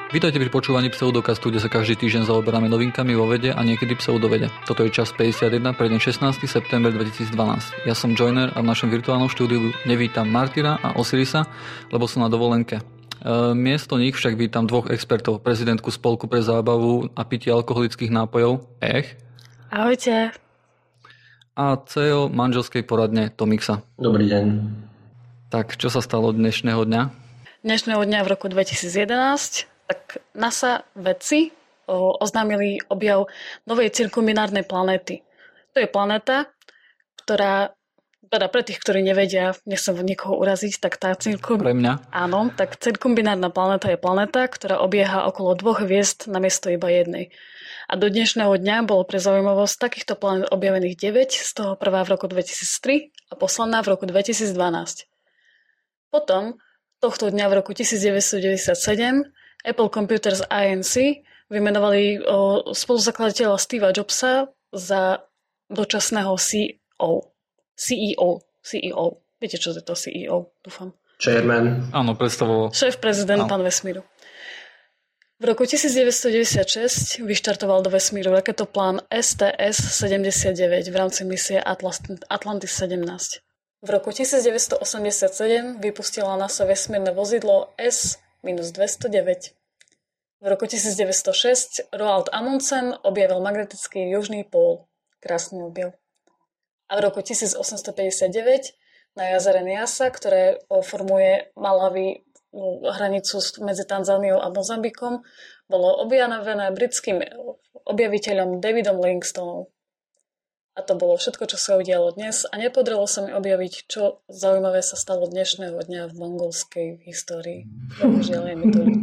Vítajte pri počúvaní Pseudokastu, kde sa každý týždeň zaoberáme novinkami vo vede a niekedy pseudovede. Toto je čas 51 pre deň 16. september 2012. Ja som Joiner a v našom virtuálnom štúdiu nevítam Martyra a Osirisa, lebo sú na dovolenke. Miesto nich však vítam dvoch expertov, prezidentku Spolku pre zábavu a pitie alkoholických nápojov Ahojte. A CEO manželskej poradne Tomixa. Dobrý deň. Tak, čo sa stalo dnešného dňa? Dnešného dňa v roku 2011 tak NASA vedci oznámili objav novej cirkumbinárnej planéty. To je planéta, ktorá, teda pre tých, ktorí nevedia, nechcem niekoho uraziť, tak tá Pre mňa? Áno, tak cirkumbinárna planéta je planéta, ktorá obieha okolo dvoch hviezd namiesto iba jednej. A do dnešného dňa bolo pre zaujímavosť takýchto planét objavených 9, z toho prvá v roku 2003 a posledná v roku 2012. Potom, tohto dňa v roku 1997, Apple Computers Inc. vymenovali spoluzakladateľa Steva Jobsa za dočasného CEO. Viete, čo je to CEO? Dúfam. Chairman. Áno, predstavoval. Šéf prezidenta vesmíru. V roku 1996 vyštartoval do vesmíru raketoplán STS-79 v rámci misie Atlantis 17. V roku 1987 vypustila NASA vesmírne vozidlo S-209. V roku 1906 Roald Amundsen objavil magnetický južný pól. Krásny objav. A v roku 1859 na jazere Nyasa, ktoré formuje Malawi hranicu medzi Tanzániou a Mozambikom, bolo objavené britským objaviteľom Davidom Livingstonom. A to bolo všetko, čo sa udialo dnes a nepodarilo sa mi objaviť, čo zaujímavé sa stalo dnešného dňa v mongolskej histórii. Bohužiaľ je mi to ľúto.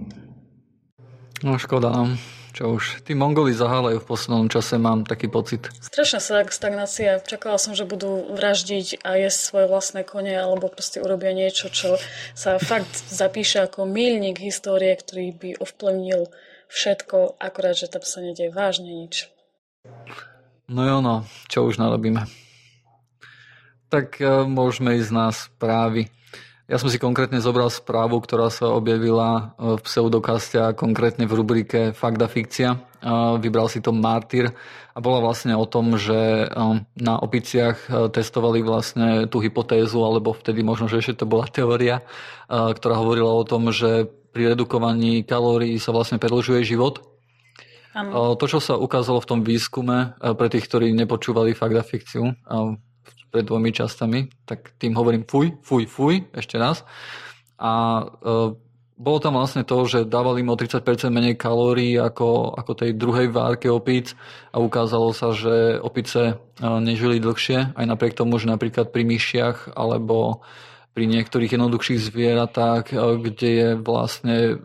No škoda, čo už. Tí Mongoli zaháľajú v poslednom čase, mám taký pocit. Strašná stagnácia. Čakala som, že budú vraždiť a jesť svoje vlastné kone alebo proste urobia niečo, čo sa fakt zapíše ako míľnik histórie, ktorý by ovplyvnil všetko, akorát, že tam sa nedieje vážne nič. No jo, no, čo už narobíme. Tak môžeme ísť na správy. Ja som si konkrétne zobral správu, ktorá sa objavila v Pseudokaste a konkrétne v rubrike Fakt a fikcia. Vybral si to Martyr a bola vlastne o tom, že na opiciach testovali vlastne tú hypotézu, alebo vtedy možno, že ešte to bola teória, ktorá hovorila o tom, že pri redukovaní kalórií sa vlastne predĺžuje život. Ano. To, čo sa ukázalo v tom výskume, pre tých, ktorí nepočúvali Fakt a fikciu pred 2 častami, tak tým hovorím fuj, ešte raz. A bolo tam vlastne to, že dávali im o 30% menej kalórií ako tej druhej várke opíc a ukázalo sa, že opice nežili dlhšie, aj napriek tomu, že napríklad pri myšiach alebo pri niektorých jednoduchších zvieratách, kde je vlastne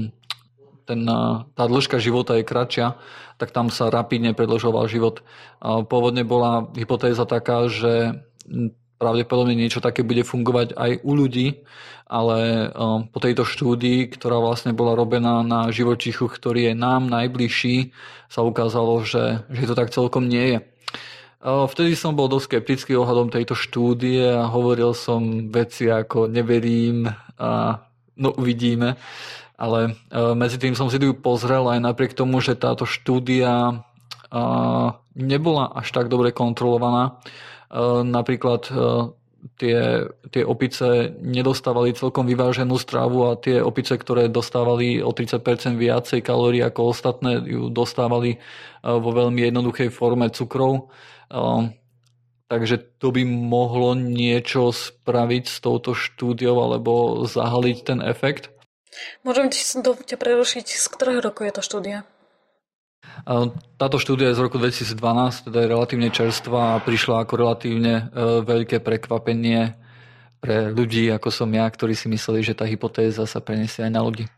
tá dĺžka života je kratšia, tak tam sa rapidne predĺžoval život. Pôvodne bola hypotéza taká, že pravdepodobne niečo také bude fungovať aj u ľudí, ale po tejto štúdii, ktorá vlastne bola robená na živočíchu, ktorý je nám najbližší, sa ukázalo, že to tak celkom nie je. Vtedy som bol dosť skeptický ohľadom tejto štúdie a hovoril som veci ako neverím a uvidíme. Ale medzi tým som si ju pozrel aj napriek tomu, že táto štúdia nebola až tak dobre kontrolovaná. Napríklad tie opice nedostávali celkom vyváženú stravu a tie opice, ktoré dostávali o 30% viacej kalórií ako ostatné, ju dostávali vo veľmi jednoduchej forme cukrov. Takže to by mohlo niečo spraviť s touto štúdiou alebo zahaliť ten efekt. Môžem ťa prerušiť, z ktorého roku je tá štúdia? Táto štúdia je z roku 2012, teda je relatívne čerstvá a prišla ako relatívne veľké prekvapenie pre ľudí, ako som ja, ktorí si mysleli, že tá hypotéza sa preniesie aj na ľudí.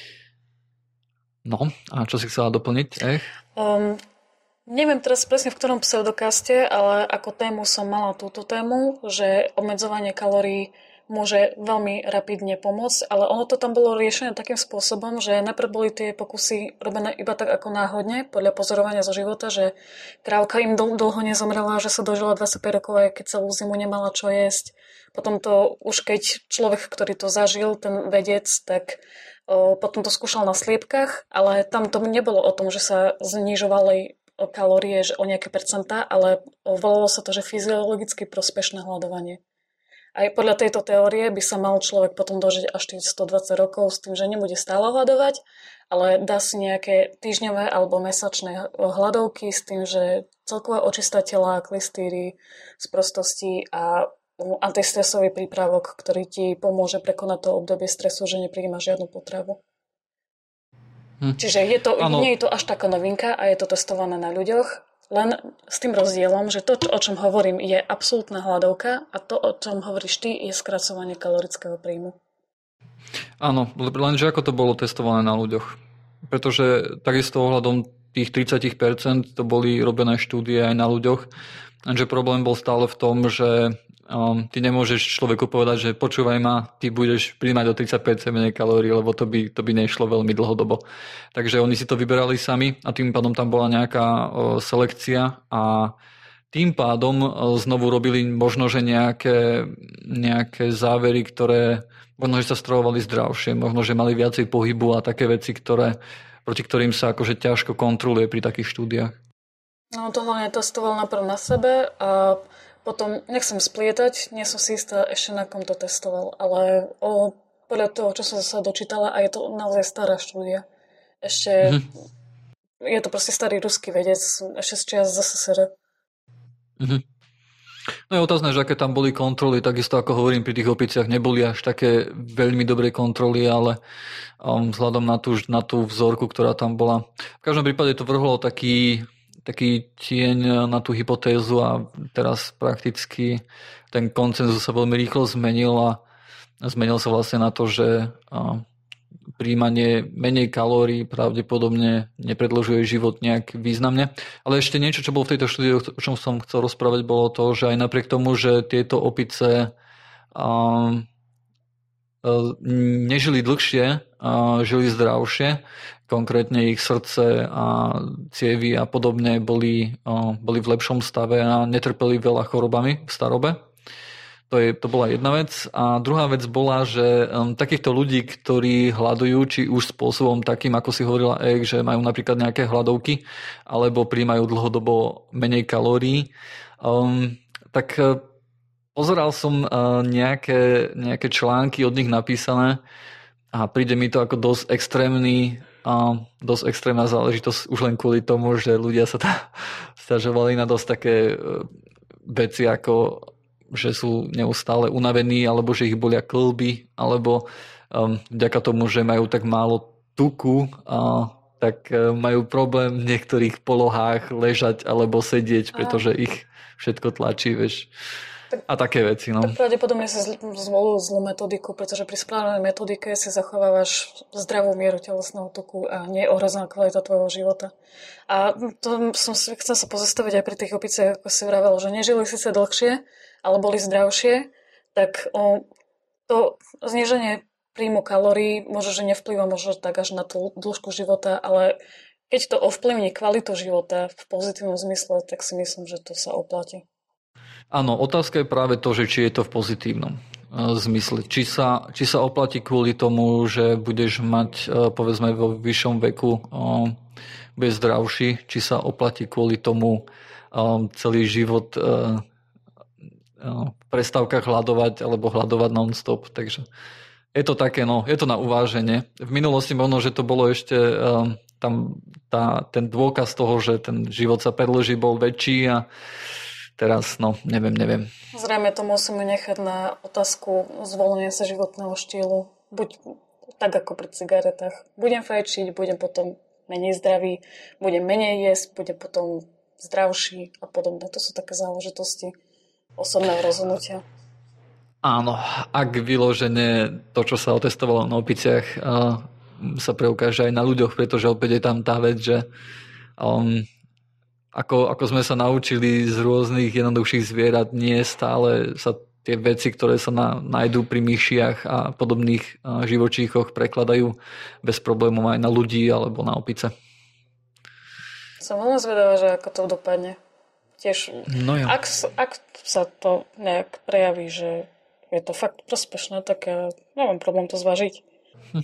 No, a čo si chcela doplniť? Neviem teraz presne v ktorom pseudokaste, ale ako tému som mala túto tému, že obmedzovanie kalórií môže veľmi rapidne pomôcť, ale ono to tam bolo riešené takým spôsobom, že najprv boli tie pokusy robené iba tak ako náhodne, podľa pozorovania zo života, že krávka im dlho nezomrela, že sa dožila 25 rokov, aj keď celú zimu nemala čo jesť. Potom to už keď človek, ktorý to zažil, ten vedec, tak Potom to skúšal na sliepkach, ale tam to nebolo o tom, že sa znižovali kalórie o nejaké percentá, ale volalo sa to, že fyziologicky prospešné hľadovanie. Aj podľa tejto teórie by sa mal človek potom dožiť až tých 120 rokov s tým, že nebude stále hľadovať, ale dá si nejaké týždňové alebo mesačné hľadovky s tým, že celková očista tela, klystýry z prostosti a antistresový prípravok, ktorý ti pomôže prekonať to obdobie stresu, že nepríjmaš žiadnu potravu. Čiže nie je to až taká novinka a je to testované na ľuďoch, len s tým rozdielom, že to, o čom hovorím, je absolútna hladovka a to, o čom hovoríš ty, je skracovanie kalorického príjmu. Áno, lenže ako to bolo testované na ľuďoch. Pretože takisto ohľadom tých 30% to boli robené štúdie aj na ľuďoch, lenže problém bol stále v tom, že ty nemôžeš človeku povedať, že počúvaj ma, ty budeš príjmať o 30% menej kalórií, lebo to by nešlo veľmi dlhodobo. Takže oni si to vyberali sami a tým pádom tam bola nejaká selekcia a tým pádom znovu robili možno, že nejaké závery, ktoré možno, že sa stravovali zdravšie, možno, že mali viacej pohybu a také veci, proti ktorým sa akože ťažko kontroluje pri takých štúdiách. No to hlavne testoval najprv na sebe a potom, nechcem splietať, nie som si istá ešte na kom to testoval, ale podľa toho, čo som sa dočítala, a je to naozaj stará štúdia. Ešte je to proste starý ruský vedec, ešte z čias ZSSR. No je otázne, že aké tam boli kontroly, takisto ako hovorím, pri tých opiciach neboli až také veľmi dobré kontroly, ale vzhľadom na tú vzorku, ktorá tam bola. V každom prípade to vrhlo taký tieň na tú hypotézu a teraz prakticky ten konsenzus sa veľmi rýchlo zmenil a zmenil sa vlastne na to, že príjmanie menej kalórií pravdepodobne nepredĺžuje život nejak významne. Ale ešte niečo, čo bolo v tejto štúdii, o čom som chcel rozprávať, bolo to, že aj napriek tomu, že tieto opice nežili dlhšie, žili zdravšie, konkrétne ich srdce a cievy a podobne boli v lepšom stave a netrpeli veľa chorobami v starobe. To bola jedna vec. A druhá vec bola, že takýchto ľudí, ktorí hľadujú, či už spôsobom takým, ako si hovorila že majú napríklad nejaké hladovky, alebo príjmajú dlhodobo menej kalórií, tak pozeral som nejaké články od nich napísané a príde mi to ako dosť extrémna záležitosť už len kvôli tomu, že ľudia sa sťažovali na dosť také veci ako že sú neustále unavení alebo že ich bolia kĺby alebo vďaka tomu, že majú tak málo tuku tak majú problém v niektorých polohách ležať alebo sedieť, pretože ich všetko tlačí, vieš. A také veci, no. Tak pravdepodobne si zvolil zlú metodiku, pretože pri správnej metodike si zachovávaš zdravú mieru telesného tuku a nie je ohrozená kvalita tvojho života. A to chcem sa pozastaviť aj pri tých opiciach, ako si vravel, že nežili síce dlhšie, ale boli zdravšie, tak to zníženie príjmu kalórií možno, že nevplyva možno tak až na tú dĺžku života, ale keď to ovplyvní kvalitu života v pozitívnom zmysle, tak si myslím, že to sa oplatí. Áno, otázka je práve to, že či je to v pozitívnom zmysle. Či sa oplatí kvôli tomu, že budeš mať, povedzme, vo vyššom veku bude zdravší, či sa oplatí kvôli tomu celý život v prestávkach hľadovať alebo hľadovať non-stop. Takže je to také, no, je to na uváženie. V minulosti možno, že to bolo ešte tam ten dôkaz toho, že ten život sa predĺží, bol väčší a teraz, no, neviem. Zrejme to musíme nechať na otázku zvolenia sa životného štýlu. Buď tak ako pri cigaretách. Budem fajčiť, budem potom menej zdravý, budem menej jesť, budem potom zdravší a podobne. To sú také záležitosti osobného rozhodnutia. Áno, ak vyložené to, čo sa otestovalo na opiciach, sa preukáže aj na ľuďoch, pretože opäť je tam tá vec, že ako sme sa naučili z rôznych jednoduchších zvierat, nie stále sa tie veci, ktoré sa nájdú pri myšiach a podobných živočíchoch, prekladajú bez problémov aj na ľudí alebo na opice. Som veľmi zvedavá, že ako to dopadne. Tiež, no ja. Ak sa to nejak prejaví, že je to fakt prospešné, tak ja nemám problém to zvážiť.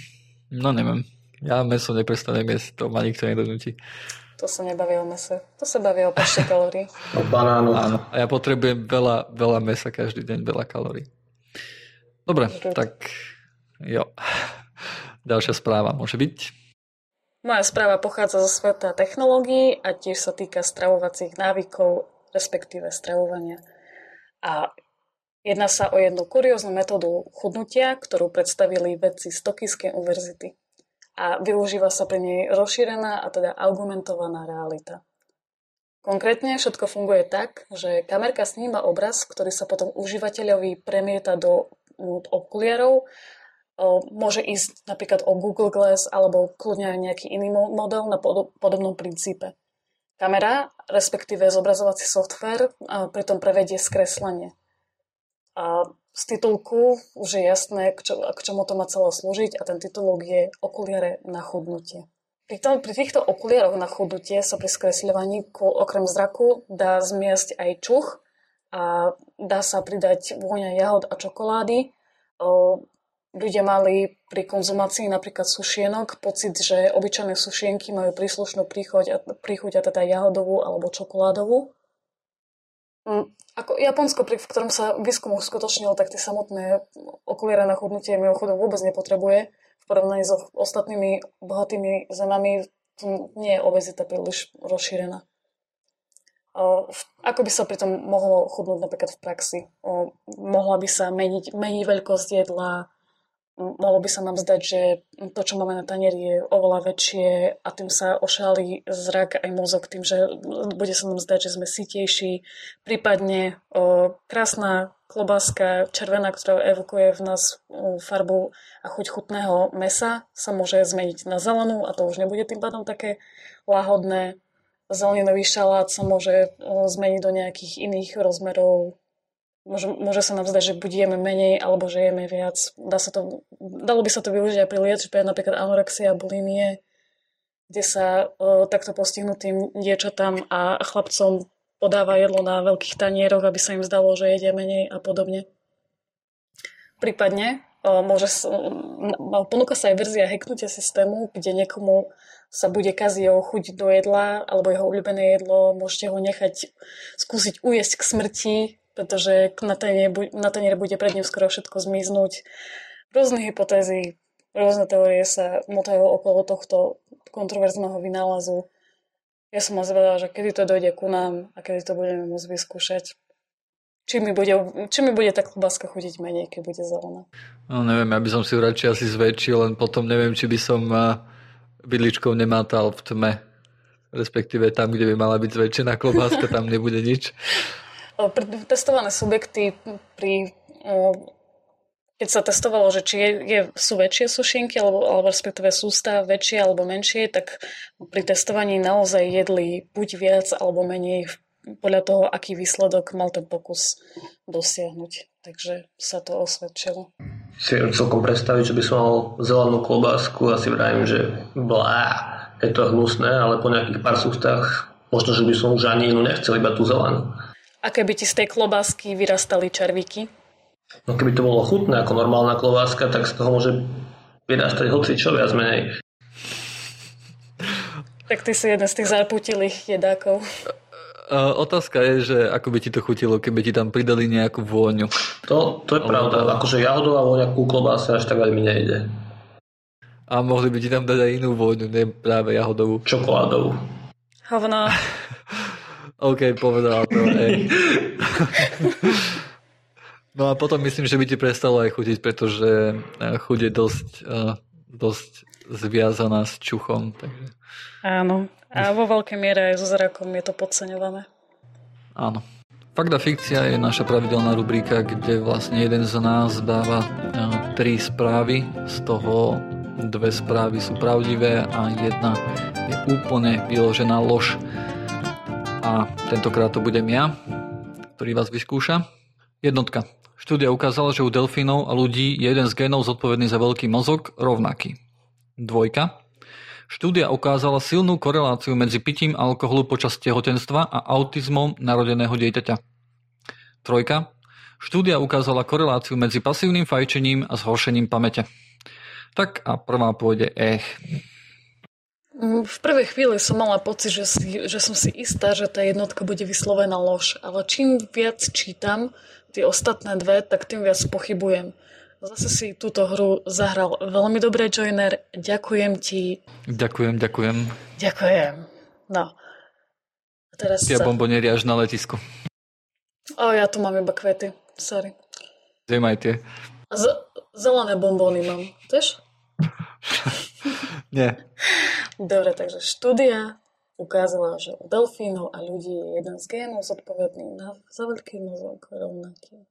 No neviem. Ja mäso neprestanem jesť, to ma nikto nedonúti. To sa nebaví o mese. To sa baví o počte kalórií. O banánu. Áno. A ja potrebujem veľa mesa každý deň, veľa kalórií. Dobre, tak jo. Ďalšia správa môže byť? Moja správa pochádza zo sveta technológií a tiež sa týka stravovacích návykov, respektíve stravovania. A jedná sa o jednu kurióznu metódu chudnutia, ktorú predstavili vedci z Tokijskej univerzity. A využíva sa pri nej rozšírená a teda argumentovaná realita. Konkrétne všetko funguje tak, že kamerka sníma obraz, ktorý sa potom užívateľovi premieta do okuliarov. Môže ísť napríklad o Google Glass alebo kľudne aj nejaký iný model na podobnom princípe. Kamera, respektíve zobrazovací softvér, pritom prevedie skreslenie. A z titulku už je jasné, k čomu to má celé slúžiť a ten titulok je okuliare na chudnutie. Pri týchto okuliaroch na chudnutie sa pri skresľovaní okrem zraku dá zmiasť aj čuch a dá sa pridať vôňa jahod a čokolády. Ľudia mali pri konzumácii napríklad sušienok pocit, že obyčajné sušienky majú príslušnú príchuť a teda jahodovú alebo čokoládovú. Ako Japonsko, v ktorom sa výskum uskutočnil, tak tie samotné okuliare na chudnutie mimochodom vôbec nepotrebuje. V porovnaní s ostatnými bohatými zemami nie je obezita príliš rozšírená. Ako by sa pritom mohlo chudnúť napríklad v praxi? Mohla by sa meniť veľkosť jedla, mohlo by sa nám zdať, že to, čo máme na tanieri, je oveľa väčšie a tým sa ošálí zrak aj mozog tým, že bude sa nám zdať, že sme sytejší. Prípadne krásna klobáska červená, ktorá evokuje v nás farbu a chuť chutného mäsa, sa môže zmeniť na zelenú a to už nebude tým pádom také lahodné. Zeleninový šalát sa môže zmeniť do nejakých iných rozmerov. Môže sa nám zdať, že buď jeme menej, alebo že jeme viac. Dalo by sa to využiť aj pri liečbe, napríklad anorexia a bulimie, kde sa takto postihnutým dievčatám a chlapcom podáva jedlo na veľkých tanieroch, aby sa im zdalo, že jedia menej a podobne. Prípadne ponúka sa aj verzia hacknutia systému, kde niekomu sa bude kaziť jeho chuť do jedla alebo jeho obľúbené jedlo, môžete ho nechať skúsiť ujesť k smrti, pretože na taniere bude pred ním skoro všetko zmiznúť. Rôzne hypotézy, rôzne teórie sa motajú okolo tohto kontroverzného vynálezu. Ja som zvedala, že kedy to dojde ku nám a kedy to budeme môcť vyskúšať. Či mi bude tá klobáska chutiť menej, keď bude zelená. No neviem, ja by som si ju radšej asi zväčšil, len potom neviem, či by som vidličkou nemátal v tme. Respektíve tam, kde by mala byť zväčšená klobáska, tam nebude nič. Testované subjekty keď sa testovalo, že či sú väčšie sušienky alebo respektíve sústa väčšie alebo menšie, tak pri testovaní naozaj jedli buď viac alebo menej podľa toho, aký výsledok mal ten pokus dosiahnuť. Takže sa to osvedčilo. Si celkom predstaviť, že by som mal zelenú klobásku a si vravím, že je to hnusné, ale po nejakých pár sústach možno, že by som už ani inú nechcel, iba tú zelenú. A keby ti z tej klobásky vyrastali červíky? No keby to bolo chutné ako normálna klobáska, tak z toho môže vyrastať hocičo viac menej. Tak ty si jeden z tých zaputilých jedákov. Otázka je, že ako by ti to chutilo, keby ti tam pridali nejakú vôňu. To je pravda. Akože jahodová vôňa ku klobáse až tak veľmi nejde. A mohli by ti tam dať aj inú vôňu, nie práve jahodovú. Čokoládovú. Hovno. OK, povedala to. No a potom myslím, že by ti prestalo aj chutiť, pretože chuť je dosť zviazaná s čuchom. Takže... Áno. A vo veľkej miere aj so zrakom je to podceňované. Áno. Fakt a fikcia je naša pravidelná rubrika, kde vlastne jeden z nás dáva 3 správy, z toho 2 správy sú pravdivé a jedna je úplne vyložená lož. A tentokrát to budem ja, ktorý vás vyskúša. Jednotka. Štúdia ukázala, že u delfínov a ľudí je jeden z génov zodpovedný za veľký mozog rovnaký. Dvojka. Štúdia ukázala silnú koreláciu medzi pitím alkoholu počas tehotenstva a autizmom narodeného dieťaťa. Trojka. Štúdia ukázala koreláciu medzi pasívnym fajčením a zhoršením pamäte. Tak a prvá pôjde V prvej chvíli som mala pocit, že som si istá, že tá jednotka bude vyslovená lož, ale čím viac čítam tie ostatné dve, tak tým viac pochybujem. Zase si túto hru zahral veľmi dobre, Joiner. Ďakujem ti. Ďakujem. Ďakujem. No. A teraz Tie bombonieri až na letisku. Ja tu mám iba kvety. Sorry. Zjem aj tie. Zelené bombóny mám. Chceš? Nie. Dobre, takže štúdia ukázala, že u delfínov a ľudí je jeden z génov zodpovedný za veľký mozog rovnaký.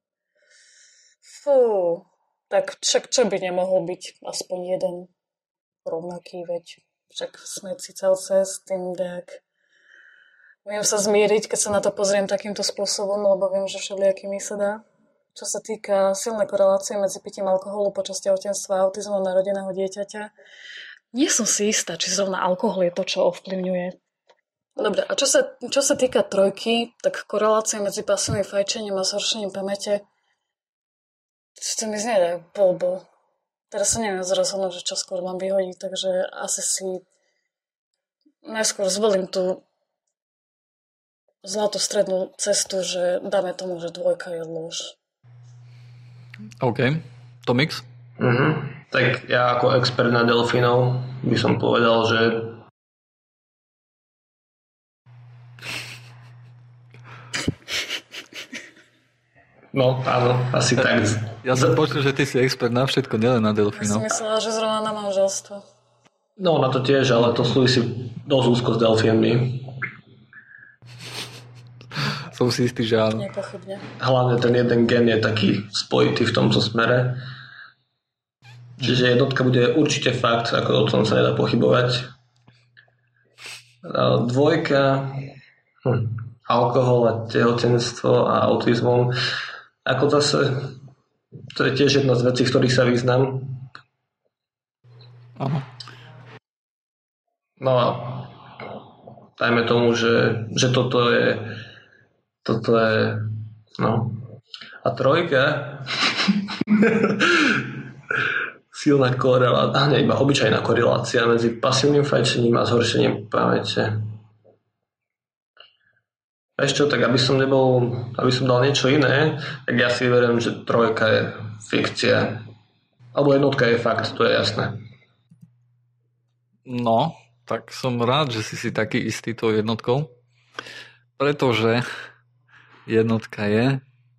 Fú, tak však čo by nemohol byť aspoň jeden rovnaký, veď však sme cicavce s tým tak. Viem sa zmieriť, keď sa na to pozriem takýmto spôsobom, lebo viem, že všelijakými sa dá. Čo sa týka silnej korelácie medzi pitím alkoholu počas tehotenstva a autizmom narodeného dieťaťa, nie som si istá, či zrovna alkohol je to, čo ovplyvňuje. Dobre, a čo sa týka trojky, tak korelácia medzi pasívnym fajčením a zhoršením pamäte, to mi znie blbo. Teraz sa neviem rozhodnúť, že čo skôr mám vyhodiť, takže asi si najskôr zvolím tú zlatú strednú cestu, že dáme tomu, že dvojka je lož. OK. Tomix? Tak ja ako expert na delfínov by som povedal, že no áno, asi tak. Ja som počul, že ty si expert na všetko, nielen na delfínov. Ja som myslela, že zrovna na manželstvo. No na to tiež, ale to súvisí dosť úzko s delfínmi. Som si istý, že áno. Nepochybne. Hlavne ten jeden gen je taký spojitý v tomto smere. Čiže jednotka bude určite fakt, ako o tom sa nedá pochybovať. Dvojka, alkohol a tehotenstvo a autizmom. Ako zase, to je tiež jedna z vecí, v ktorých sa vyznám. Áno. No a dajme tomu, že toto je no. A trojka silná korelácia, iba obyčajná korelácia medzi pasívnym fajčením a zhoršením pamäte. Vieš čo, tak aby som dal niečo iné, tak ja si verím, že trojka je fikcia. Alebo jednotka je fakt, to je jasné. No, tak som rád, že si taký istý tou jednotkou, pretože jednotka je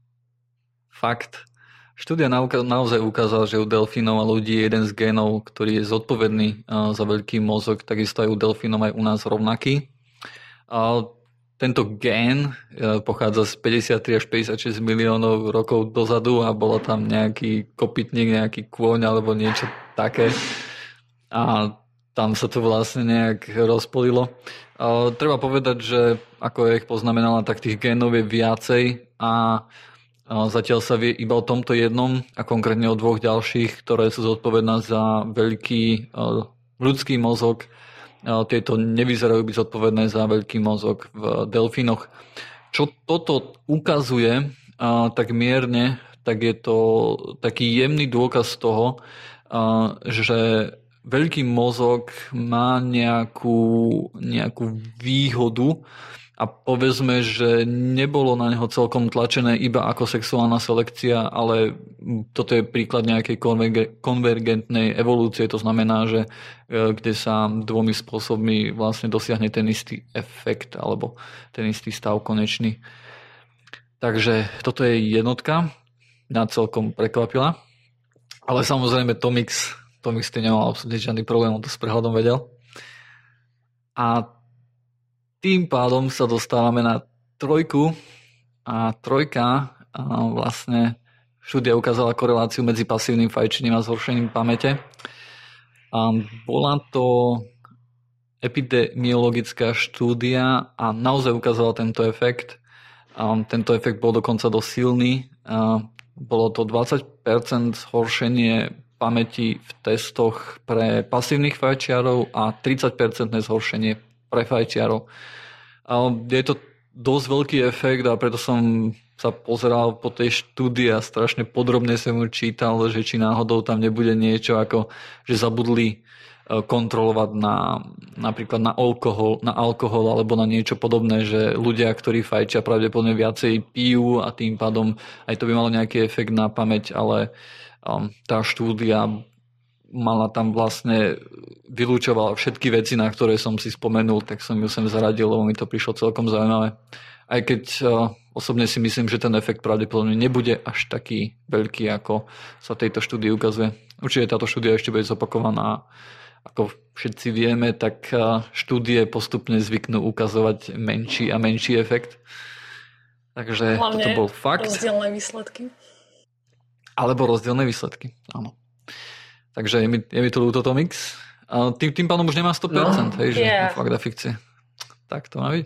fakt. Štúdia naozaj ukázala, že u delfínov a ľudí je jeden z génov, ktorý je zodpovedný za veľký mozog, takisto aj u delfínov aj u nás rovnaký. Tento gén pochádza z 53 až 56 miliónov rokov dozadu a bolo tam nejaký kopytník, nejaký kôň alebo niečo také. A tam sa to vlastne nejak rozpolilo. Treba povedať, že ako ich poznamenala, tak tých génov je viacej a zatiaľ sa vie iba o tomto jednom a konkrétne o dvoch ďalších, ktoré sú zodpovedné za veľký ľudský mozog. Tieto nevyzerajú byť zodpovedné za veľký mozog v delfínoch. Čo toto ukazuje tak mierne, tak je to taký jemný dôkaz toho, že veľký mozog má nejakú výhodu a povedzme, že nebolo na neho celkom tlačené iba ako sexuálna selekcia, ale toto je príklad nejakej konvergentnej evolúcie, to znamená, že kde sa dvomi spôsobmi vlastne dosiahne ten istý efekt alebo ten istý stav konečný. Takže toto je jednotka, mňa celkom prekvapila, ale samozrejme Tomix ty nemal absolútne žiadny problém, on to s prehľadom vedel. A tým pádom sa dostávame na trojku a trojka vlastne štúdia ukázala koreláciu medzi pasívnym fajčením a zhoršením pamäte. Bola to epidemiologická štúdia a naozaj ukázala tento efekt. Tento efekt bol dokonca dosť silný. Bolo to 20% zhoršenie pamäti v testoch pre pasívnych fajčiarov a 30% zhoršenie pre fajčiarov. Je to dosť veľký efekt a preto som sa pozeral po tej štúdii a strašne podrobne som mu čítal, že či náhodou tam nebude niečo ako, že zabudli kontrolovať napríklad na alkohol alebo na niečo podobné, že ľudia, ktorí fajčia, pravdepodobne viacej pijú a tým pádom aj to by malo nejaký efekt na pamäť, ale tá štúdia mala tam vlastne vylúčovala všetky veci, na ktoré som si spomenul, tak som ju sem zaradil, lebo mi to prišlo celkom zaujímavé. Aj keď osobne si myslím, že ten efekt pravdepodobne nebude až taký veľký, ako sa tejto štúdii ukazuje. Určite táto štúdia ešte bude zopakovaná. Ako všetci vieme, tak štúdie postupne zvyknú ukazovať menší a menší efekt. Takže hlavne toto bol fakt. rozdielne výsledky. Alebo rozdielne výsledky, áno. Takže je mi to ľúto, Tomix. Tým pádom už nemá 100%, hej, že fakt a fikcie. Tak to má byť.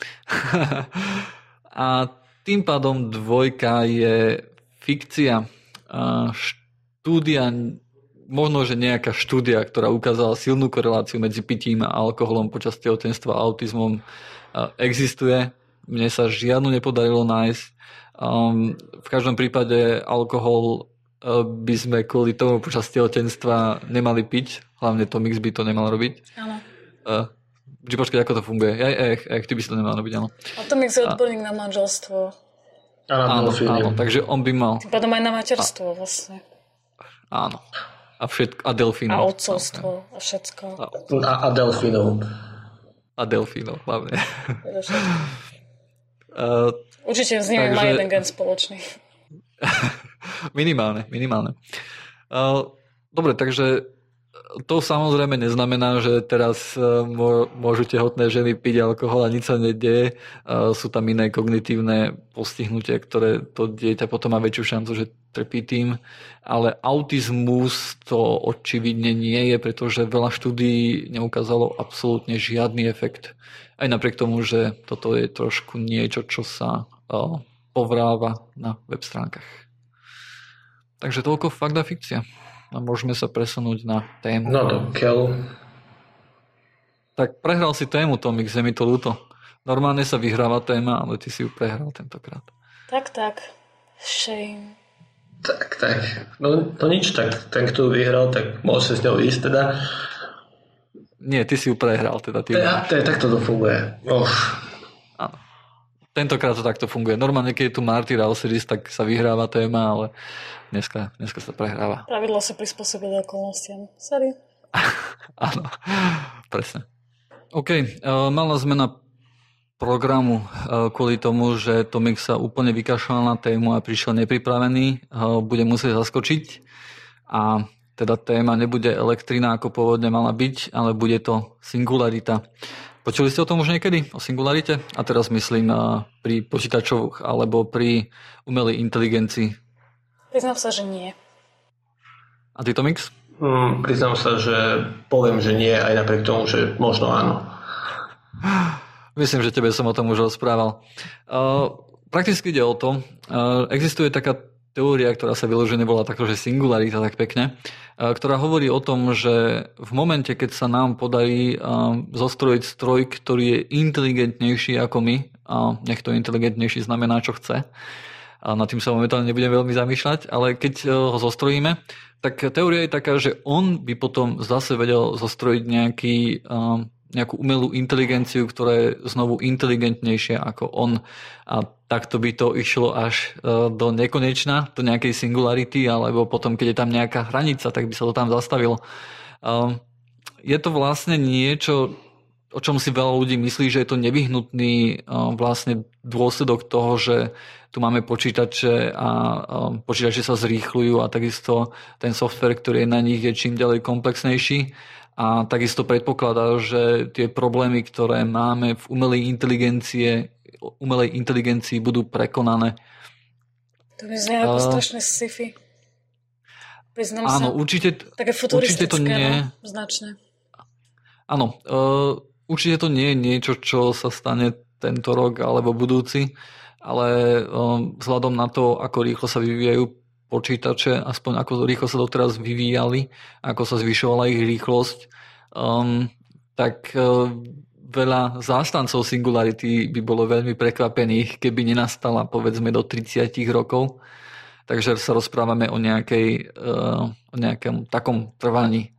A tým pádom 2 je fikcia. Štúdia, možno, že nejaká štúdia, ktorá ukázala silnú koreláciu medzi pitím a alkoholom počas tehotenstva a autizmom, existuje. Mne sa žiadnu nepodarilo nájsť. V každom prípade alkohol by sme kvôli tomu počas tehotenstva nemali piť. Hlavne Tomix by to nemal robiť. Áno. Počkaj, ako to funguje? Ty by si to nemal robiť, áno. A Tomix je odborník na manželstvo. Áno, takže on by mal... Tým pádom aj na materstvo vlastne. Áno. A delfínov. A otcovstvo a všetko. A delfínov. A delfínov, hlavne. Určite s nimi má jeden gen spoločný. Minimálne. Dobre, takže to samozrejme neznamená, že teraz môžu tehotné ženy piť alkohol a nič sa nedieje. Sú tam iné kognitívne postihnutia, ktoré to dieťa potom má väčšiu šancu, že trpí tým. Ale autizmus to očividne nie je, pretože veľa štúdií neukázalo absolútne žiadny efekt. Aj napriek tomu, že toto je trošku niečo, čo sa povráva na web stránkach. Takže toľko fakt a fikcia. A môžeme sa presunúť na tému. No dokiaľ. Tak prehral si tému, Tomix, je mi to ľúto. Normálne sa vyhráva téma, ale ty si ju prehral tentokrát. Tak. Shame. Tak. No to nič, tak ten, kto ju vyhral, tak môže sa s ňou ísť teda. Nie, ty si ju prehral. Teda takto to funguje. Áno. Tentokrát to takto funguje. Normálne, keď je tu Marty Rauseris, tak sa vyhráva téma, ale dneska sa prehráva. Pravidlo sa prispôsobili okolnostiam. Sorry. Áno, presne. OK, malá zmena programu kvôli tomu, že Tomix sa úplne vykašľal na tému a prišiel nepripravený. Bude musieť zaskočiť a teda téma nebude elektrina, ako pôvodne mala byť, ale bude to singularita. Počuli ste o tom už niekedy? O singularite? A teraz myslím pri počítačoch alebo pri umelej inteligencii. Priznám sa, že nie. A ty, Tomix? Priznám sa, že poviem, že nie, aj napriek tomu, že možno áno. Myslím, že tebe som o tom už rozprával. Prakticky ide o to, existuje taká teória, ktorá sa vyložene bola takto, že singularita, tak pekne, ktorá hovorí o tom, že v momente, keď sa nám podarí zostrojiť stroj, ktorý je inteligentnejší ako my, a nech to inteligentnejší znamená, čo chce, a nad tým sa momentálne nebudem veľmi zamýšľať, ale keď ho zostrojíme, tak teória je taká, že on by potom zase vedel zostrojiť nejakú umelú inteligenciu, ktorá je znovu inteligentnejšia ako on. A takto by to išlo až do nekonečna, do nejakej singularity, alebo potom, keď je tam nejaká hranica, tak by sa to tam zastavilo. Je to vlastne niečo, o čom si veľa ľudí myslí, že je to nevyhnutný vlastne dôsledok toho, že tu máme počítače a počítače sa zrýchľujú a takisto ten software, ktorý je na nich, je čím ďalej komplexnejší. A takisto predpokladá, že tie problémy, ktoré máme v umelej inteligencii budú prekonané. To mi znie ako strašné sci-fi. Priznám sa. Áno, určite to nie. Značné. Áno, určite to nie je niečo, čo sa stane tento rok alebo budúci, ale vzhľadom na to, ako rýchlo sa vyvíjajú počítače, aspoň ako rýchlo sa doteraz vyvíjali, ako sa zvyšovala ich rýchlosť, tak veľa zástancov singularity by bolo veľmi prekvapených, keby nenastala povedzme do 30 rokov. Takže sa rozprávame o nejakom takom trvaní.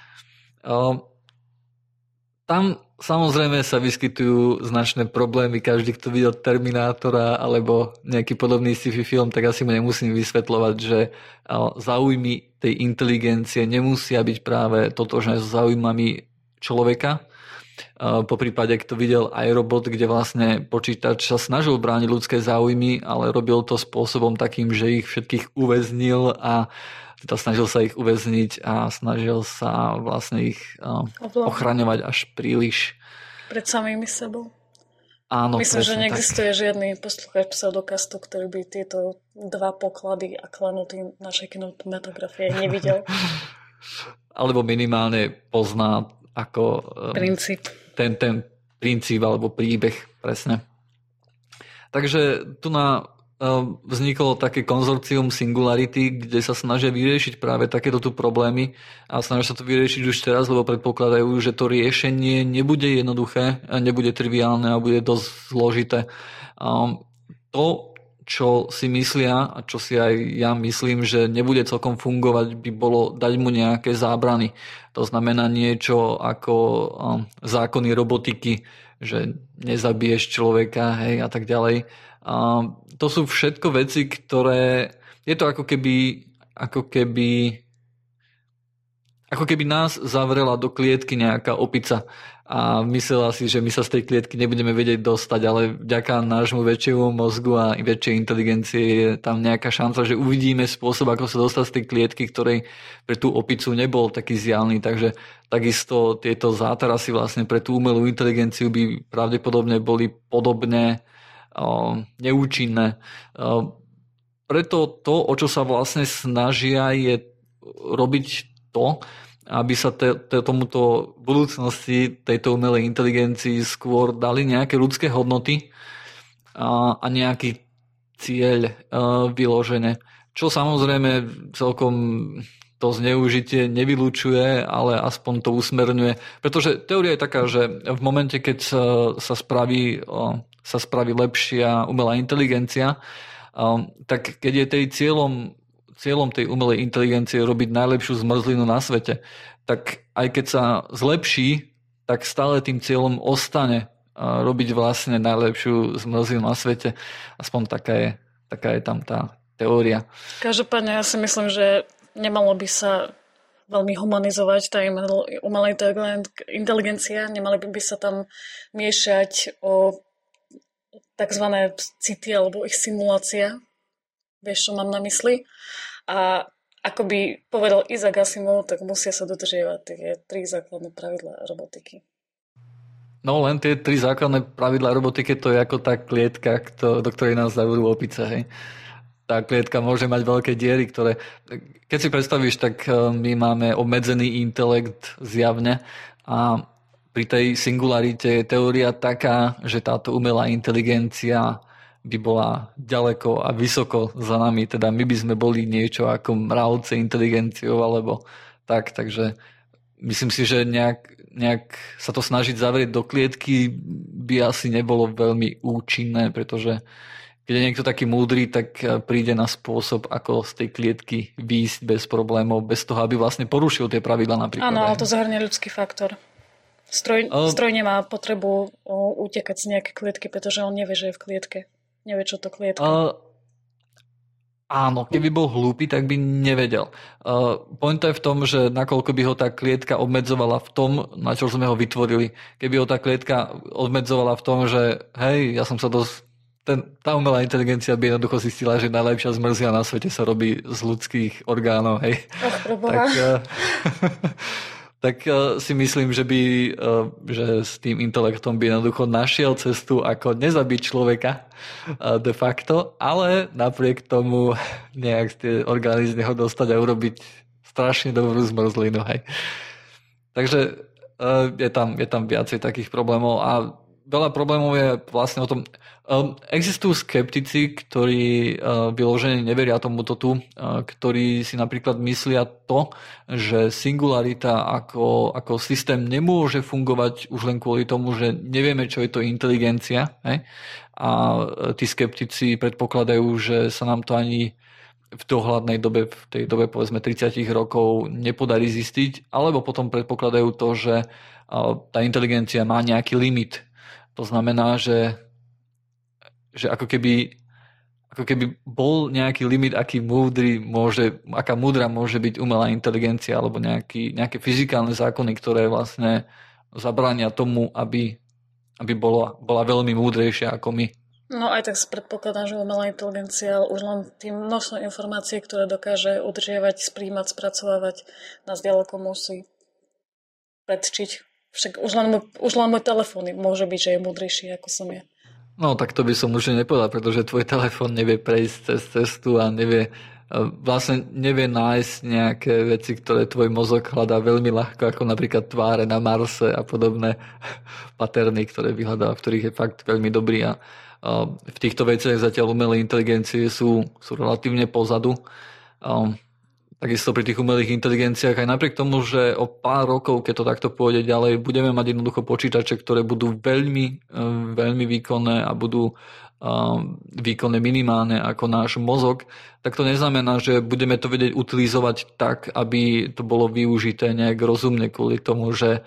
Tam samozrejme sa vyskytujú značné problémy. Každý, kto videl Terminátora alebo nejaký podobný sci-fi film, tak asi mu nemusím vysvetľovať, že záujmy tej inteligencie nemusia byť práve totožné s záujmami človeka. Po prípade, kto videl iRobot, kde vlastne počítač sa snažil brániť ľudské záujmy, ale robil to spôsobom takým, že ich všetkých uväznil a teda snažil sa ich uväzniť a snažil sa vlastne ich ochraňovať až príliš. Pred samými sebou. Áno, myslím, že neexistuje žiadny poslucháč pseudokastu, ktorý by tieto dva poklady a klenoty našej kinematografie nevidel. Alebo minimálne pozná ako princíp. Ten princíp alebo príbeh, presne. Takže tu vzniklo také konzorcium Singularity, kde sa snažia vyriešiť práve takéto tu problémy a snažia sa to vyriešiť už teraz, lebo predpokladajú, že to riešenie nebude jednoduché, nebude triviálne a bude dosť zložité. To, čo si myslia a čo si aj ja myslím, že nebude celkom fungovať, by bolo dať mu nejaké zábrany. To znamená niečo ako zákony robotiky, že nezabiješ človeka, hej, a tak ďalej. To sú všetko veci, ktoré je to ako keby nás zavrela do klietky nejaká opica a myslela si, že my sa z tej klietky nebudeme vedieť dostať, ale vďaka nášmu väčšiemu mozgu a väčšej inteligencie je tam nejaká šanca, že uvidíme spôsob, ako sa dostať z tej klietky, ktorej pre tú opicu nebol taký zjavný. Takže takisto tieto zátarasy vlastne pre tú umelú inteligenciu by pravdepodobne boli podobne neúčinné. Preto to, o čo sa vlastne snažia, je robiť to, aby sa tomuto budúcnosti tejto umelej inteligencii skôr dali nejaké ľudské hodnoty a nejaký cieľ vyložené. Čo samozrejme celkom to zneužitie nevylučuje, ale aspoň to usmerňuje. Pretože teória je taká, že v momente, keď sa spraví lepšia umelá inteligencia, tak keď je cieľom tej umelej inteligencie robiť najlepšiu zmrzlinu na svete, tak aj keď sa zlepší, tak stále tým cieľom ostane robiť vlastne najlepšiu zmrzlinu na svete. Aspoň taká je tam tá teória. Každopádne ja si myslím, že nemalo by sa veľmi humanizovať tá umelá inteligencia, nemali by sa tam miešať o takzvané city alebo ich simulácia. Vieš, čo mám na mysli? A ako by povedal Isaac Asimov, tak musia sa dodržiavať tie 3 základné pravidlá robotiky. No len tie 3 základné pravidlá robotiky, to je ako tá klietka, do ktorej nás zavrú opice, hej. Tá klietka môže mať veľké diery, ktoré... Keď si predstavíš, tak my máme obmedzený intelekt zjavne a pri tej singularite je teória taká, že táto umelá inteligencia by bola ďaleko a vysoko za nami. Teda my by sme boli niečo ako mravce inteligenciou alebo tak. Takže myslím si, že nejak sa to snažiť zavrieť do klietky by asi nebolo veľmi účinné, pretože keď je niekto taký múdry, tak príde na spôsob, ako z tej klietky výjsť bez problémov, bez toho, aby vlastne porušil tie pravidlá napríklad. Áno, ale to zahrnie ľudský faktor. Stroj nemá potrebu utekať z nejaké klietky, pretože on nevie, že je v klietke. Nevie, čo to klietka. Áno, keby bol hlúpy, tak by nevedel. Pointa je v tom, že nakoľko by ho tá klietka obmedzovala v tom, na čo sme ho vytvorili. Keby ho tá klietka obmedzovala v tom, že hej, ja som sa tá umelá inteligencia by jednoducho zistila, že najlepšia zmrzia na svete sa robí z ľudských orgánov, hej. Tak si myslím, že s tým intelektom by jednoducho našiel cestu, ako nezabiť človeka de facto, ale napriek tomu nejak tie orgány z neho dostať a urobiť strašne dobrú zmrzlinu. Hej. Takže je tam viacej takých problémov a veľa problémov je vlastne o tom. Existujú skeptici, ktorí vyložene neveria tomuto tu, ktorí si napríklad myslia to, že singularita ako systém nemôže fungovať už len kvôli tomu, že nevieme, čo je to inteligencia. A tí skeptici predpokladajú, že sa nám to ani v dohľadnej dobe, v tej dobe povedzme 30 rokov nepodarí zistiť, alebo potom predpokladajú to, že tá inteligencia má nejaký limit. To znamená, že ako keby bol nejaký limit, aká múdra môže byť umelá inteligencia alebo nejaké fyzikálne zákony, ktoré vlastne zabránia tomu, aby bola veľmi múdrejšia ako my. No aj tak predpokladám, že umelá inteligencia už len tým množstvom informácií, ktoré dokáže udržiavať, spríjmať, spracovávať, nás ďaleko musí predčiť. Však už len môj telefón môže byť, že je múdrejší ako som ja. No tak to by som už nepovedal, pretože tvoj telefón nevie prejsť cez cestu a nevie nájsť nejaké veci, ktoré tvoj mozog hľadá veľmi ľahko, ako napríklad tváre na Marse a podobné paterny, ktoré vyhľadá, v ktorých je fakt veľmi dobrý. A v týchto veciach zatiaľ umelé inteligencie sú relatívne pozadu. Takisto pri tých umelých inteligenciách, aj napriek tomu, že o pár rokov, keď to takto pôjde ďalej, budeme mať jednoducho počítače, ktoré budú veľmi, veľmi výkonné a budú výkonné minimálne ako náš mozog, tak to neznamená, že budeme to vedieť utilizovať tak, aby to bolo využité nejak rozumne kvôli tomu, že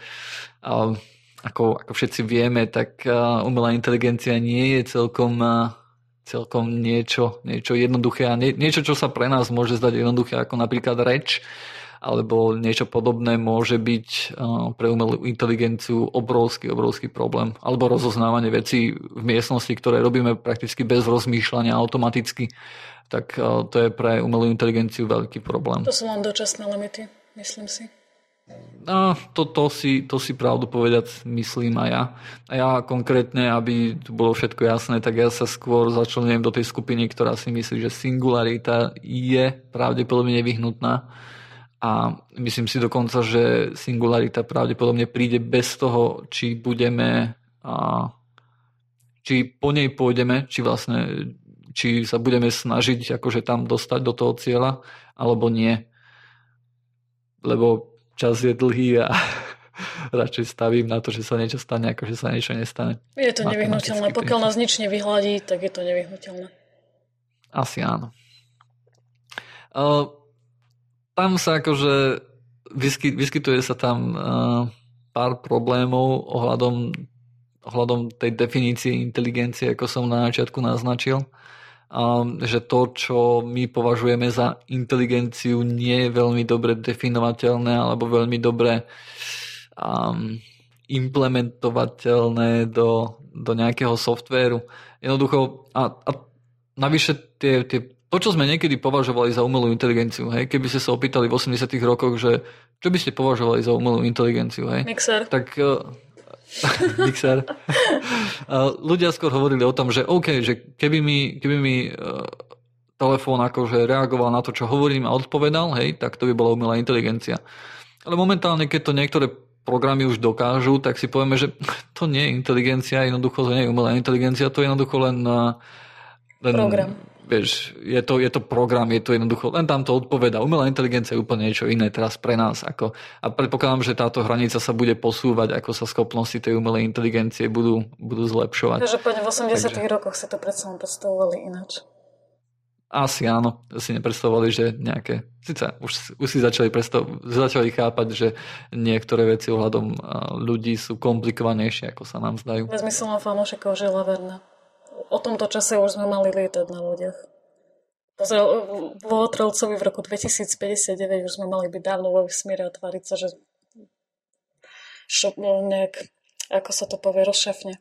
ako všetci vieme, tak umelá inteligencia nie je celkom niečo jednoduché a niečo, čo sa pre nás môže zdať jednoduché, ako napríklad reč, alebo niečo podobné môže byť pre umelú inteligenciu obrovský problém. Alebo rozoznávanie vecí v miestnosti, ktoré robíme prakticky bez rozmýšľania automaticky, tak to je pre umelú inteligenciu veľký problém. To sú len dočasné limity, myslím si. No, to si pravdu povedať myslím aj ja. A ja konkrétne, aby tu bolo všetko jasné, tak ja sa skôr začlenujem do tej skupiny, ktorá si myslí, že singularita je pravdepodobne nevyhnutná. A myslím si dokonca, že singularita pravdepodobne príde bez toho, či po nej pôjdeme, či sa budeme snažiť akože tam dostať do toho cieľa, alebo nie. Lebo čas je dlhý a radšej stavím na to, že sa niečo stane, ako že sa niečo nestane. Je to nevyhnuteľné. Pokiaľ nás nič nevyhladí, tak je to nevyhnuteľné. Asi áno. Tam sa akože vyskytuje sa tam pár problémov ohľadom tej definície inteligencie, ako som na začiatku naznačil. Že to, čo my považujeme za inteligenciu, nie je veľmi dobre definovateľné alebo veľmi dobre implementovateľné do nejakého softvéru. Jednoducho, a navyše to, čo sme niekedy považovali za umelú inteligenciu, hej, keby ste sa opýtali v 80 rokoch, že čo by ste považovali za umelú inteligenciu, hej? Mixer. Tak Mixer. Ľudia skôr hovorili o tom, že OK, že keby mi telefón akože reagoval na to, čo hovorím a odpovedal, hej, tak to by bola umelá inteligencia. Ale momentálne, keď to niektoré programy už dokážu, tak si povieme, že to nie je inteligencia, jednoducho to nie je umelá inteligencia, to je jednoducho len program. Vieš, je to program, je to jednoducho, len tam to odpoveda. Umelá inteligencia je úplne niečo iné teraz pre nás. A predpokladám, že táto hranica sa bude posúvať, ako sa schopnosti tej umelej inteligencie budú zlepšovať. Takže v 80 rokoch si to predstavovali ináč. Asi áno, si nepredstavovali, že nejaké... Sice už si začali chápať, že niektoré veci ohľadom ľudí sú komplikovanejšie, ako sa nám zdajú. Vezmi si len fanúšikov Žila Verna. O tomto čase už sme mali lietať na ľuďach. Vo Trelcovi v roku 2059 už sme mali byť dávno vo vesmíre a tváriť sa, že nejak, ako sa to povie, rozšafne.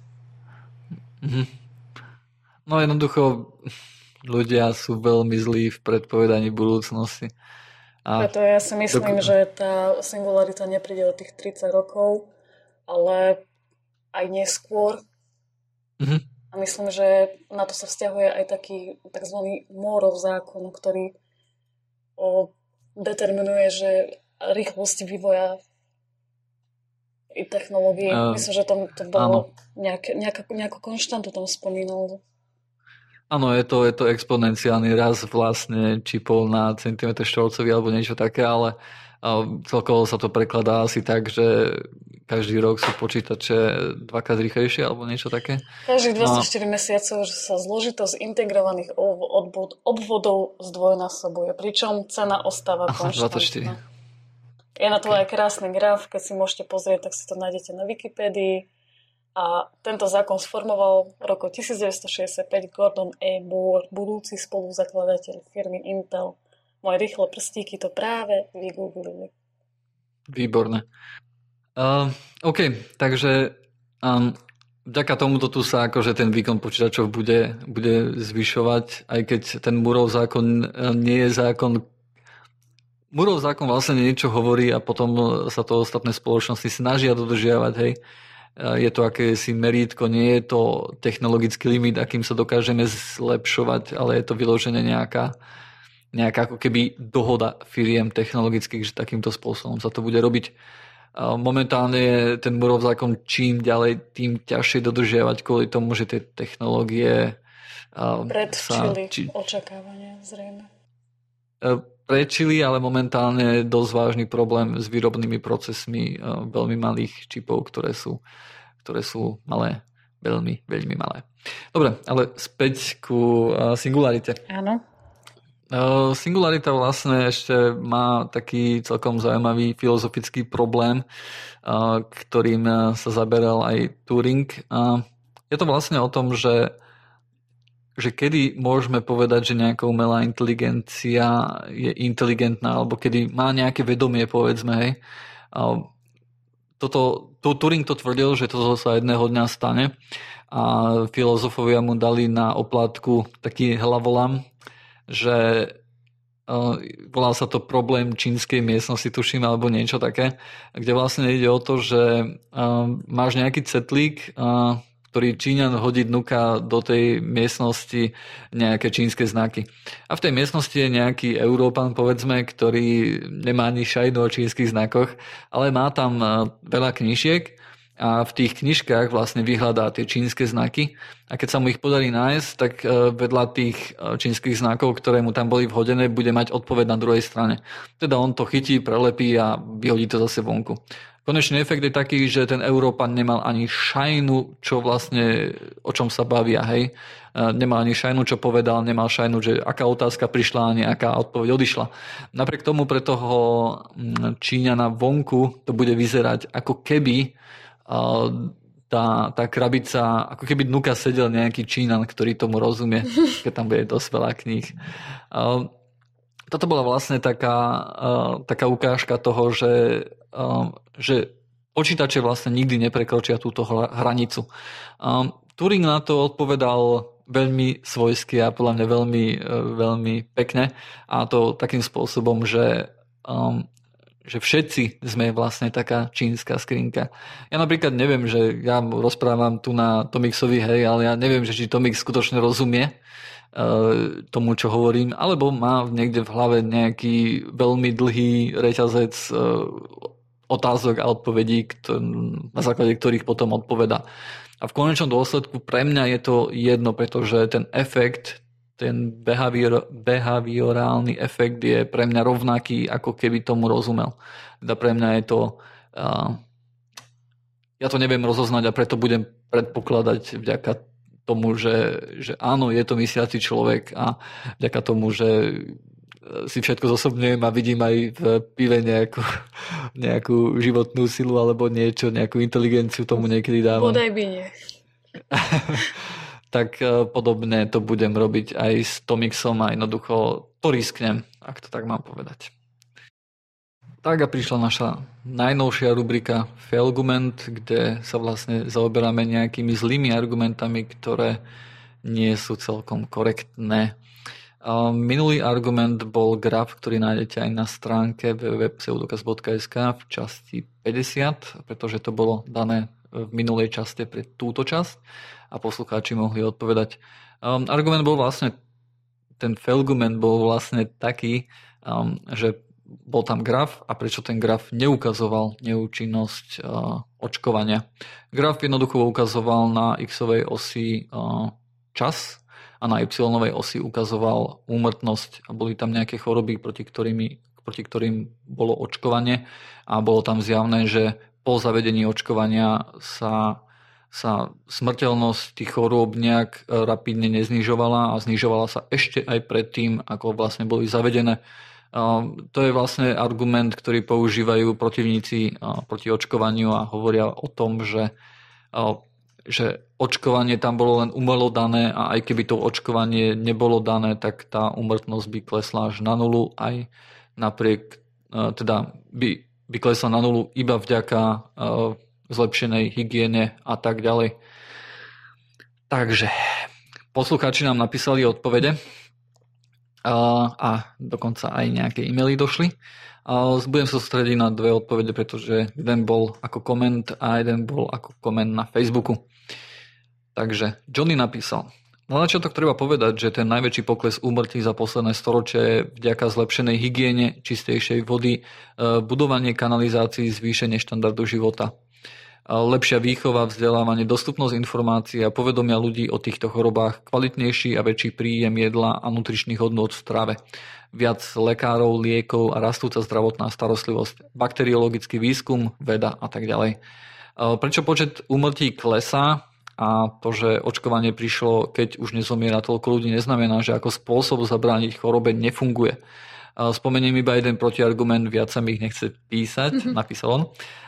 No jednoducho ľudia sú veľmi zlí v predpovedaní budúcnosti. Preto ja si myslím, že tá singularita nepríde od tých 30 rokov, ale aj neskôr. A myslím, že na to sa vzťahuje aj taký tzv. Moorov zákon, ktorý determinuje, že rýchlosť vývoja I technológie. Myslím, že tam to bolo nejakú konštantu tam spomínal. Áno, je to exponenciálny raz vlastne čipov na centimetr štvorcový alebo niečo také, ale celkovo sa to prekladá asi tak, že každý rok sú počítače dvakrát rýchlejšie alebo niečo také. Každých 24 mesiacov sa zložitosť integrovaných obvodov zdvojnásobuje, pričom cena ostáva konštantná. 24. Je na to aj krásny graf, keď si môžete pozrieť, tak si to nájdete na Wikipédii. A tento zákon sformoval v roku 1965 Gordon A. Moore, budúci spoluzakladateľ firmy Intel. Moje rýchle prstíky to práve vygooglili. Výborné. OK, takže vďaka tomuto tu sa akože ten výkon počítačov bude zvyšovať, aj keď ten Moorov zákon nie je zákon. Moorov zákon vlastne niečo hovorí a potom sa to ostatné spoločnosti snažia dodržiavať, hej. Je to akési merítko, nie je to technologický limit, akým sa dokážeme zlepšovať, ale je to vyložené nejaká ako keby dohoda firiem technologických, že takýmto spôsobom sa to bude robiť. Momentálne je ten Moorov zákon čím ďalej, tým ťažšie dodržiavať kvôli tomu, že tie technológie predčili očakávania zrejme. Prečili, ale momentálne je dosť vážny problém s výrobnými procesmi veľmi malých čipov, ktoré sú malé, veľmi, veľmi malé. Dobre, ale späť ku singularite. Áno. Singularita vlastne ešte má taký celkom zaujímavý filozofický problém, ktorým sa zaberal aj Turing. Je to vlastne o tom, že kedy môžeme povedať, že nejaká umelá inteligencia je inteligentná, alebo kedy má nejaké vedomie, povedzme, hej. Turing to tvrdil, že toto sa jedného dňa stane a filozofovia mu dali na oplátku taký hlavolam, že volá sa to problém čínskej miestnosti, tuším, alebo niečo také, kde vlastne ide o to, že máš nejaký cetlík, ktorý Číňan hodí dnuka do tej miestnosti nejaké čínske znaky. A v tej miestnosti je nejaký Európan, povedzme, ktorý nemá ani šajnu o čínskych znakoch, ale má tam veľa knížiek a v tých knižkách vlastne vyhľadá tie čínske znaky a keď sa mu ich podarí nájsť, tak vedľa tých čínskych znakov, ktoré mu tam boli vhodené, bude mať odpoveď na druhej strane. Teda on to chytí, prelepí a vyhodí to zase vonku. Konečný efekt je taký, že ten Európan nemal ani šajnu, čo vlastne, o čom sa bavia, hej. Nemal ani šajnu, čo povedal, nemal šajnu, že aká otázka prišla, ani aká odpoveď odišla. Napriek tomu pre toho Číňana vonku to bude vyzerať, ako keby tá krabica, ako keby dnuka sedel nejaký Číňan, ktorý tomu rozumie, keď tam bude dosť veľa kníh. Toto bola vlastne taká ukážka toho, že počítače vlastne nikdy neprekročia túto hranicu. Turing na to odpovedal veľmi svojsky a podľa mňa veľmi, veľmi pekne a to takým spôsobom, že všetci sme vlastne taká čínska skrinka. Ja napríklad neviem, že ja rozprávam tu na Tomixovi, hej, ale ja neviem, že či Tomix skutočne rozumie tomu, čo hovorím, alebo má niekde v hlave nejaký veľmi dlhý reťazec otázok a odpovedí, na základe ktorých potom odpoveda. A v konečnom dôsledku pre mňa je to jedno, pretože ten efekt, ten behaviorálny efekt je pre mňa rovnaký, ako keby tomu rozumel. Teda pre mňa je to ja to neviem rozoznať a preto budem predpokladať vďaka tomu, že áno, je to mysliaci človek a vďaka tomu, že si všetko zosobňujem a vidím aj v pive nejakú životnú silu alebo niečo, nejakú inteligenciu tomu niekedy dávam. Bodaj by nie. Tak podobne to budem robiť aj s Tomixom a jednoducho to risknem, ak to tak mám povedať. Tak a prišla naša najnovšia rubrika Failgument, kde sa vlastne zaoberáme nejakými zlými argumentami, ktoré nie sú celkom korektné. Minulý argument bol graf, ktorý nájdete aj na stránke www.pseudokaz.sk v časti 50, pretože to bolo dané v minulej časti pre túto časť a poslucháči mohli odpovedať. Argument bol vlastne, ten failgument bol vlastne taký, že bol tam graf a prečo ten graf neukazoval neúčinnosť očkovania. Graf jednoducho ukazoval na x-ovej osi čas a na y-ovej osi ukazoval úmrtnosť a boli tam nejaké choroby, proti ktorým bolo očkovanie a bolo tam zjavné, že po zavedení očkovania sa smrteľnosť tých chorôb nejak rapidne neznižovala a znižovala sa ešte aj predtým, ako vlastne boli zavedené. To je vlastne argument, ktorý používajú protivníci proti očkovaniu a hovoria o tom, že očkovanie tam bolo len umelo dané a aj keby to očkovanie nebolo dané, tak tá úmrtnosť by klesla až na nulu, aj napriek, teda by klesla na nulu iba vďaka zlepšenej hygiene a tak ďalej. Takže poslucháči nám napísali odpovede a dokonca aj nejaké e-maily došli. Budem sa sústrediť na dve odpovede, pretože jeden bol ako koment a jeden bol ako koment na Facebooku. Takže Johnny napísal: na začiatok treba povedať, že ten najväčší pokles úmrtí za posledné storočie je vďaka zlepšenej hygiene, čistejšej vody, budovanie kanalizácií, zvýšenie štandardu života, lepšia výchova, vzdelávanie, dostupnosť informácií a povedomia ľudí o týchto chorobách, kvalitnejší a väčší príjem jedla a nutričných hodnôt v strave, viac lekárov, liekov a rastúca zdravotná starostlivosť, bakteriologický výskum, veda a tak ďalej. Prečo počet úmrtí klesá a to, že očkovanie prišlo, keď už nezomiera toľko ľudí, neznamená, že ako spôsob zabrániť chorobe nefunguje. Spomeniem iba jeden protiargument, viac sa mi ich nechce písať, napísal on.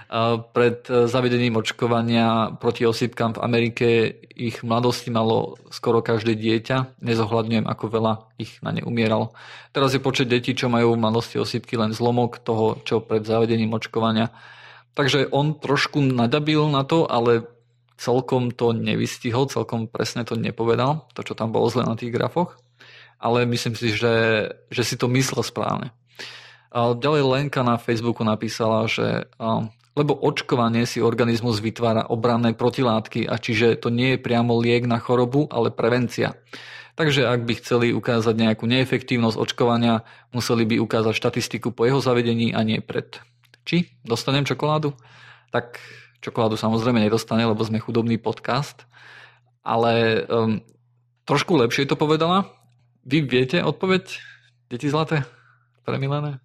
Pred zavedením očkovania proti osýpkam v Amerike ich v mladosti malo skoro každé dieťa. Nezohľadňujem, ako veľa ich na ne umieralo. Teraz je počet detí, čo majú v mladosti osýpky, len zlomok toho, čo pred zavedením očkovania. Takže on trošku nadabil na to, ale celkom to nevystihol, celkom presne to nepovedal, to, čo tam bolo zle na tých grafoch. Ale myslím si, že si to myslel správne. Ďalej Lenka na Facebooku napísala, že lebo očkovanie si organizmus vytvára obranné protilátky a čiže to nie je priamo liek na chorobu, ale prevencia. Takže ak by chceli ukázať nejakú neefektívnosť očkovania, museli by ukázať štatistiku po jeho zavedení a nie pred. Či dostanem čokoládu? Tak čokoládu samozrejme nedostane, lebo sme chudobný podcast. Ale trošku lepšie to povedala. Vy viete odpoveď, deti zlaté, premilené?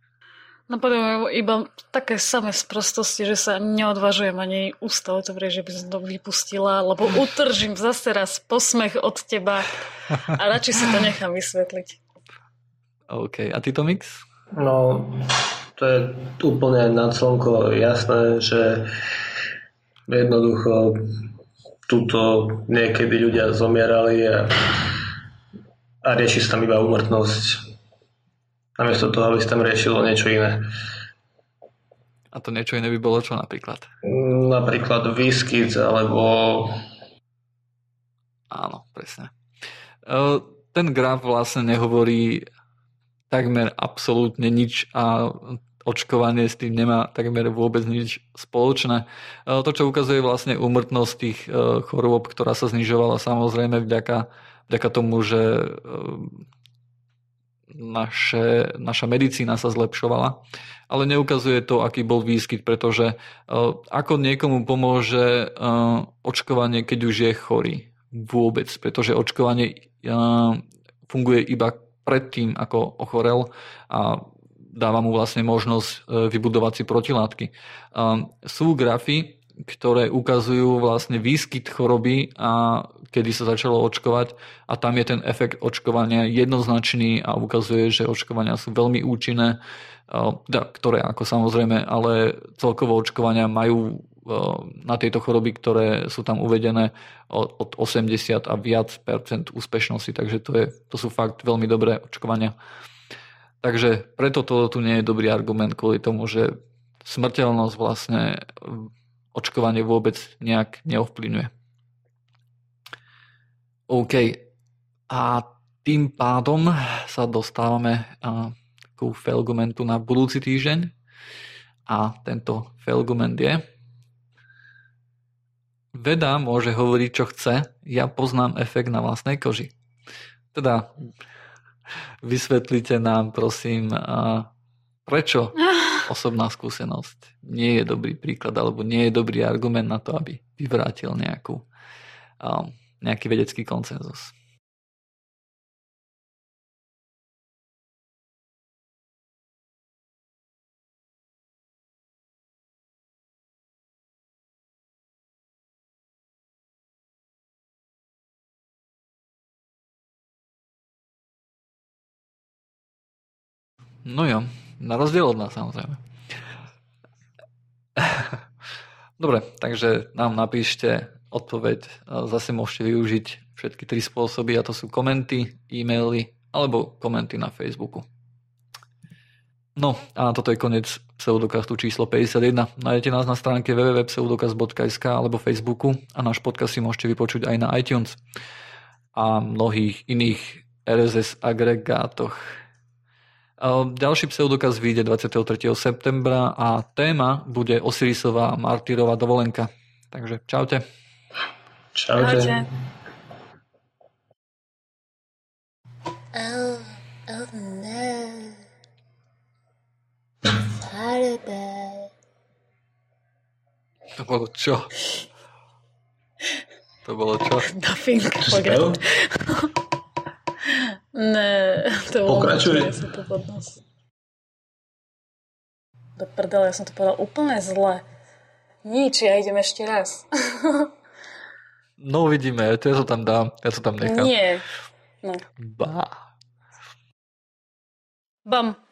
Napadlo iba také samé sprostosti, že sa neodvážujem ani ústa otvoriť, že by som to vypustila, lebo utržím zase raz posmech od teba a radšej si to nechám vysvetliť. OK. A ty to Mix? No, to je úplne nad slnko jasné, že jednoducho tuto niekedy ľudia zomierali a rieši sa tam iba úmrtnosť. Namiesto toho, aby sa tam riešilo niečo iné. A to niečo iné by bolo čo napríklad? Napríklad výskyt, alebo... Áno, presne. Ten graf vlastne nehovorí takmer absolútne nič a očkovanie s tým nemá takmer vôbec nič spoločné. To, čo ukazuje vlastne úmrtnosť tých chorôb, ktorá sa znižovala samozrejme vďaka tomu, že naša medicína sa zlepšovala, ale neukazuje to, aký bol výskyt, pretože ako niekomu pomôže očkovanie, keď už je chorý? Vôbec, pretože očkovanie funguje iba predtým, ako ochorel a dáva mu vlastne možnosť vybudovať si protilátky. Sú grafy, ktoré ukazujú vlastne výskyt choroby a kedy sa začalo očkovať a tam je ten efekt očkovania jednoznačný a ukazuje, že očkovania sú veľmi účinné, ktoré ako samozrejme, ale celkovo očkovania majú na tieto choroby, ktoré sú tam uvedené od 80 a viac percent úspešnosti, takže to sú fakt veľmi dobré očkovania. Takže preto to tu nie je dobrý argument kvôli tomu, že smrteľnosť vlastne očkovanie vôbec nejak neovplyvňuje. OK. A tým pádom sa dostávame ku failgumentu na budúci týždeň. A tento failgument je: veda môže hovoriť, čo chce, ja poznám efekt na vlastnej koži. Teda vysvetlite nám, prosím, Prečo osobná skúsenosť nie je dobrý príklad alebo nie je dobrý argument na to, aby vyvrátil nejaký vedecký konsenzus? No jo, na rozdiel od nás samozrejme. Dobre, takže nám napíšte odpoveď. Zase môžete využiť všetky 3 spôsoby, a to sú komenty, e-maily alebo komenty na Facebooku. No a toto je koniec Pseudokastu číslo 51. Nájdete nás na stránke www.pseudokast.sk alebo Facebooku a náš podcast si môžete vypočuť aj na iTunes a mnohých iných RSS agregátoch. Ďalší Pseudokaz vyjde 23. septembra a téma bude Osirisová martyrová dovolenka. Takže čaute. Čaute. Oh no. Saturday. To bolo čo? Nothing. Spev? Ne, to bolo Pokračuje. Do prdele, ja som to povedal úplne zle. Nič, ja idem ešte raz. No uvidíme, ja to tam dám, ja to tam nechám. Nie. No. Bá. Bam.